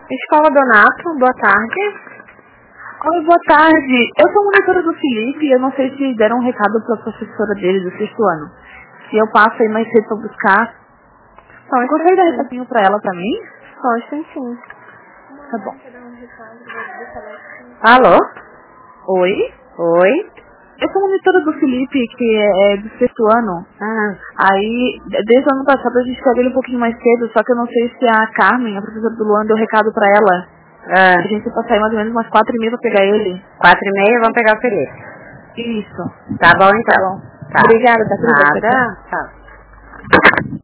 Escola Donato, boa tarde. Oi, boa tarde. Eu sou monitora do Felipe e eu não sei se deram um recado para a professora dele do 6º ano. Se eu passo aí mais cedo para buscar. Só um consegue dar recadinho para ela para mim? Só um instantinho. Tá bom. Alô? Oi? Oi? Eu sou monitora do Felipe, que é do 6º ano. Aí, desde o ano passado a gente pegou ele um pouquinho mais cedo, só que eu não sei se a Carmen, a professora do Luan, deu recado pra ela. A gente vai sair mais ou menos umas 4h30 pra pegar ele. 4h30, vamos pegar o Felipe. Isso. Tá bom, então. Tá bom. Tá. Obrigada, tá tudo bem. Nada. Tchau.